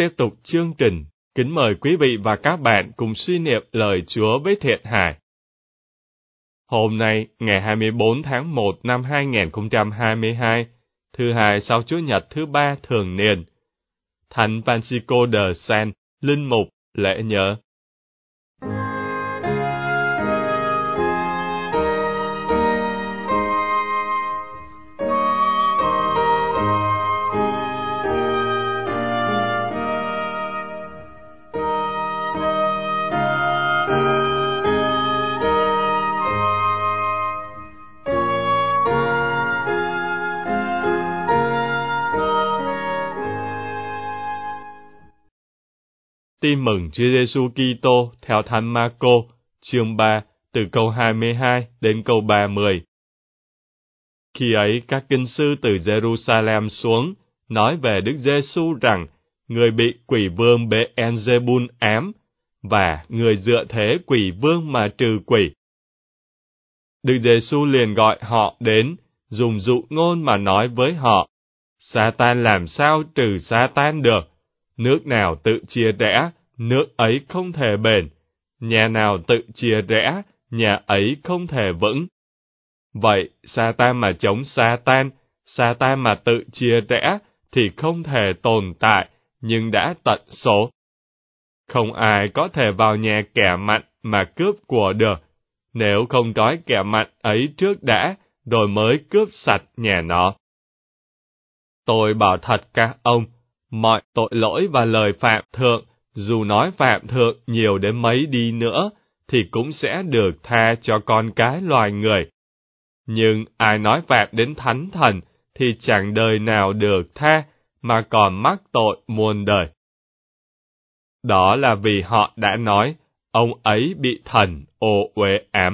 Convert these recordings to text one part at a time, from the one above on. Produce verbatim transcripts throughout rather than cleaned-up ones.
tiếp tục chương trình, kính mời quý vị và các bạn cùng suy niệm lời Chúa với Thiện Hải. Hôm nay, ngày hai mươi bốn tháng một năm hai nghìn không trăm hai mươi hai, thứ hai sau Chủ nhật thứ ba thường niên, Thánh Francisco de Sales, linh mục, lễ nhớ. Tin mừng Chúa Giêsu Kitô theo Thánh Marco, chương ba, từ câu hai mươi hai đến câu ba mươi. Khi ấy, các kinh sư từ Jerusalem xuống, nói về Đức Giêsu rằng, người bị quỷ vương Beelzebul ám, và người dựa thế quỷ vương mà trừ quỷ. Đức Giêsu liền gọi họ đến, dùng dụ ngôn mà nói với họ, Sa-tan làm sao trừ Sa-tan được? Nước nào tự chia rẽ, nước ấy không thể bền. Nhà nào tự chia rẽ, nhà ấy không thể vững. Vậy, Sa-tan mà chống Sa-tan, Sa-tan mà tự chia rẽ, thì không thể tồn tại, nhưng đã tận số. Không ai có thể vào nhà kẻ mạnh mà cướp của được, nếu không trói kẻ mạnh ấy trước đã, rồi mới cướp sạch nhà nó. Tôi bảo thật các ông, mọi tội lỗi và lời phạm thượng, dù nói phạm thượng nhiều đến mấy đi nữa, thì cũng sẽ được tha cho con cái loài người. Nhưng ai nói phạm đến thánh thần, thì chẳng đời nào được tha, mà còn mắc tội muôn đời. Đó là vì họ đã nói, ông ấy bị thần ô uế ám.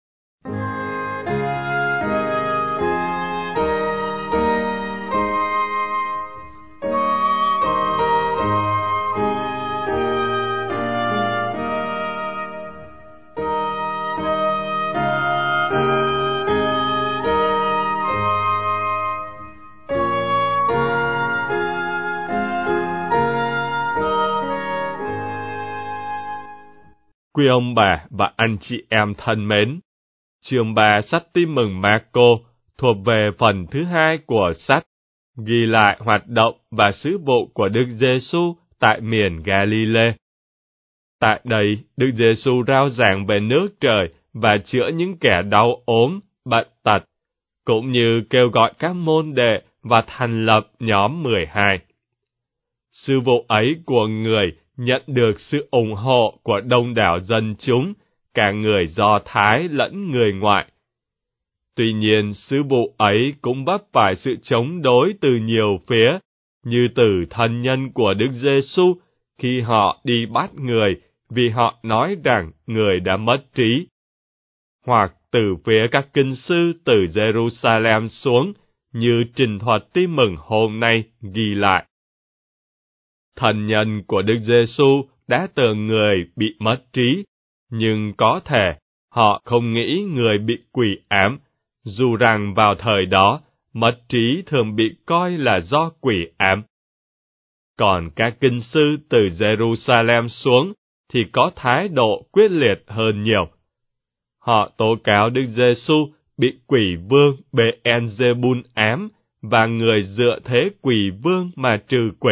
Quý ông bà và anh chị em thân mến, chương ba sách Tin mừng Marco thuộc về phần thứ hai của sách, ghi lại hoạt động và sứ vụ của Đức Giêsu tại miền Galilee. Tại đây, Đức Giêsu rao giảng về nước trời và chữa những kẻ đau ốm, bệnh tật, cũng như kêu gọi các môn đệ và thành lập nhóm mười hai. Sứ vụ ấy của người nhận được sự ủng hộ của đông đảo dân chúng, cả người Do Thái lẫn người ngoại. Tuy nhiên, sứ vụ ấy cũng vấp phải sự chống đối từ nhiều phía, như từ thân nhân của Đức Giêsu khi họ đi bắt người vì họ nói rằng người đã mất trí, hoặc từ phía các kinh sư từ Jerusalem xuống, như trình thuật Tin mừng hôm nay ghi lại. Thân nhân của Đức Giêsu đã tưởng người bị mất trí, nhưng có thể họ không nghĩ người bị quỷ ám, dù rằng vào thời đó, mất trí thường bị coi là do quỷ ám. Còn các kinh sư từ Jerusalem xuống thì có thái độ quyết liệt hơn nhiều. Họ tố cáo Đức Giêsu bị quỷ vương Beelzebul ám và người dựa thế quỷ vương mà trừ quỷ.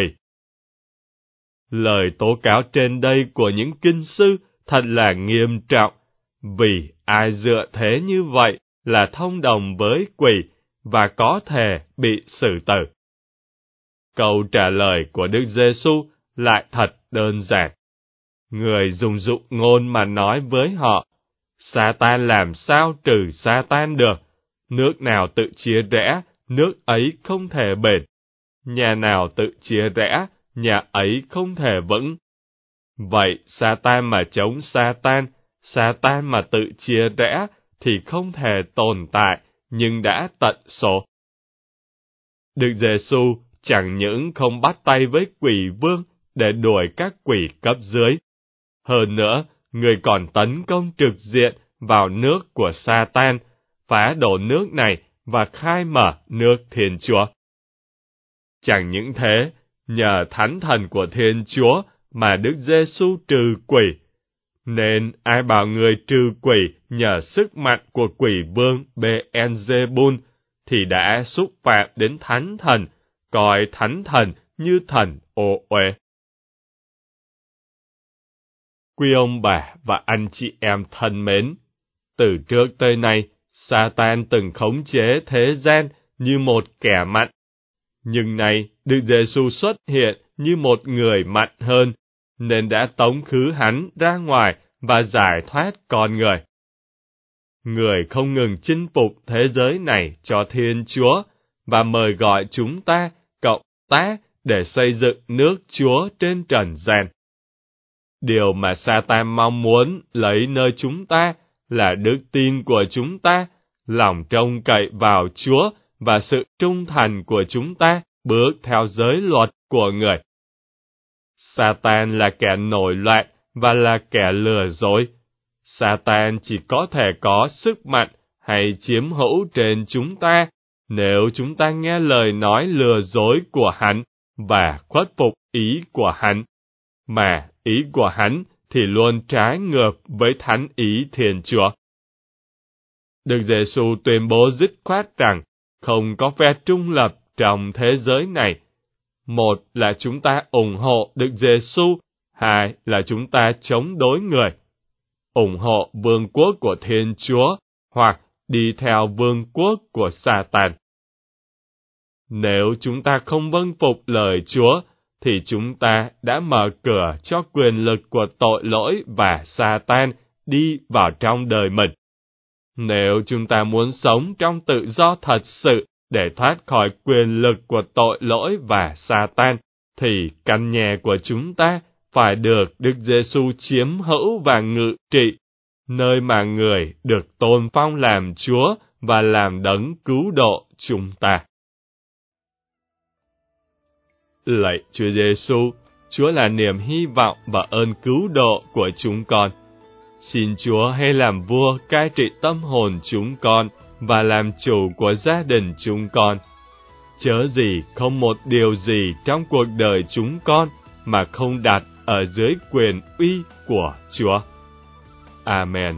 Lời tố cáo trên đây của những kinh sư thật là nghiêm trọng, vì ai dựa thế như vậy là thông đồng với quỷ và có thể bị xử tử. Câu trả lời của Đức Giêsu lại thật đơn giản. Người dùng dụ ngôn mà nói với họ, Sa-tan làm sao trừ Sa-tan được? Nước nào tự chia rẽ, nước ấy không thể bền. Nhà nào tự chia rẽ, nhà ấy không thể vững. Vậy, Sa-tan mà chống Sa-tan, Sa-tan mà tự chia rẽ, thì không thể tồn tại, nhưng đã tận số. Đức Giêsu chẳng những không bắt tay với quỷ vương để đuổi các quỷ cấp dưới. Hơn nữa, người còn tấn công trực diện vào nước của Sa-tan, phá đổ nước này và khai mở nước Thiên Chúa. Chẳng những thế, nhờ thánh thần của Thiên Chúa mà Đức Giêsu trừ quỷ. Nên ai bảo người trừ quỷ nhờ sức mạnh của quỷ vương Beelzebul thì đã xúc phạm đến thánh thần, coi thánh thần như thần ô uế. Quý ông bà và anh chị em thân mến, từ trước tới nay, Satan từng khống chế thế gian như một kẻ mạnh. Nhưng nay, Đức Giêsu xuất hiện như một người mạnh hơn, nên đã tống khứ hắn ra ngoài và giải thoát con người. Người không ngừng chinh phục thế giới này cho Thiên Chúa và mời gọi chúng ta cộng tác để xây dựng nước Chúa trên trần gian. Điều mà Satan mong muốn lấy nơi chúng ta là đức tin của chúng ta, lòng trông cậy vào Chúa và sự trung thành của chúng ta bước theo giới luật của người. Satan là kẻ nổi loạn và là kẻ lừa dối. Satan chỉ có thể có sức mạnh hay chiếm hữu trên chúng ta nếu chúng ta nghe lời nói lừa dối của hắn và khuất phục ý của hắn. Mà ý của hắn thì luôn trái ngược với thánh ý Thiên Chúa. Đức Giêsu tuyên bố dứt khoát rằng không có phe trung lập trong thế giới này. Một là chúng ta ủng hộ Đức Giêsu, hai là chúng ta chống đối người. Ủng hộ vương quốc của Thiên Chúa hoặc đi theo vương quốc của Satan. Nếu chúng ta không vâng phục lời Chúa, thì chúng ta đã mở cửa cho quyền lực của tội lỗi và Satan đi vào trong đời mình. Nếu chúng ta muốn sống trong tự do thật sự để thoát khỏi quyền lực của tội lỗi và Satan, thì căn nhà của chúng ta phải được Đức Giêsu chiếm hữu và ngự trị, nơi mà người được tôn phong làm Chúa và làm đấng cứu độ chúng ta. Lạy Chúa Giêsu, Chúa là niềm hy vọng và ơn cứu độ của chúng con. Xin Chúa hãy làm vua cai trị tâm hồn chúng con và làm chủ của gia đình chúng con. Chớ gì không một điều gì trong cuộc đời chúng con mà không đặt ở dưới quyền uy của Chúa. Amen.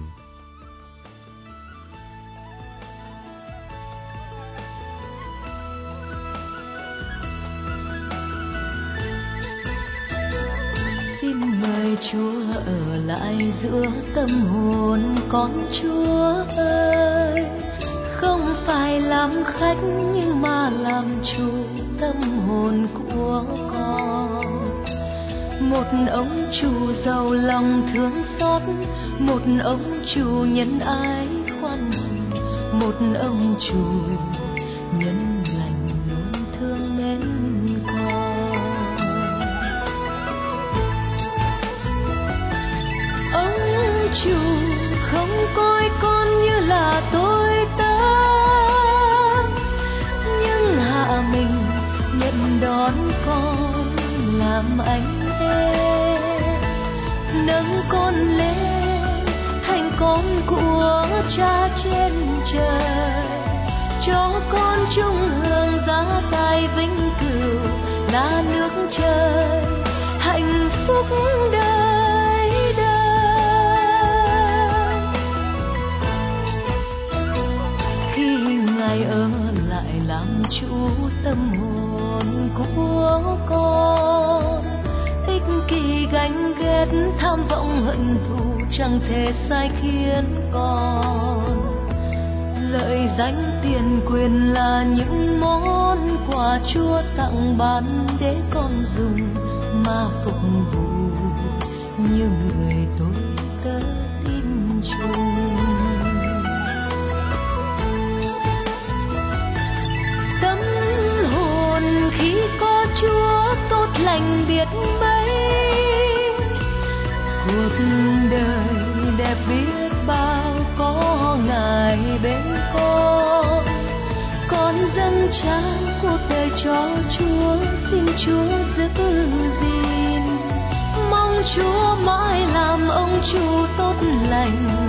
Xin mời Chúa ở lại giữa tâm hồn con Chúa ơi, không phải làm khách nhưng mà làm chủ tâm hồn của con. Một ông chủ giàu lòng thương xót, một ông chủ nhân ái khoan hồng, một ông chủ nhân lành luôn thương mến con. Ông chủ không coi con như là tôi tớ, nhưng hạ mình nhận đón con làm anh em, nâng con lên thành con của Cha trên trời, cho con chung hưởng giá tài vinh cửu là nước trời, hạnh phúc đời đời. Khi Ngài ở lại làm chủ tâm hồn của con, ích kỷ ganh ghét tham vọng hận thù chẳng thể sai khiến con. Lợi danh tiền quyền là những món quà Chúa tặng ban để con dùng mà phục vụ như người tôi tớ tin chung. Tâm hồn khi có Chúa tốt lành biết mấy, cuộc đời đẹp biết bao có Ngài bên con. Con dâng trao cuộc đời cho Chúa, xin Chúa giữ gìn, mong Chúa mãi làm ông chủ tốt lành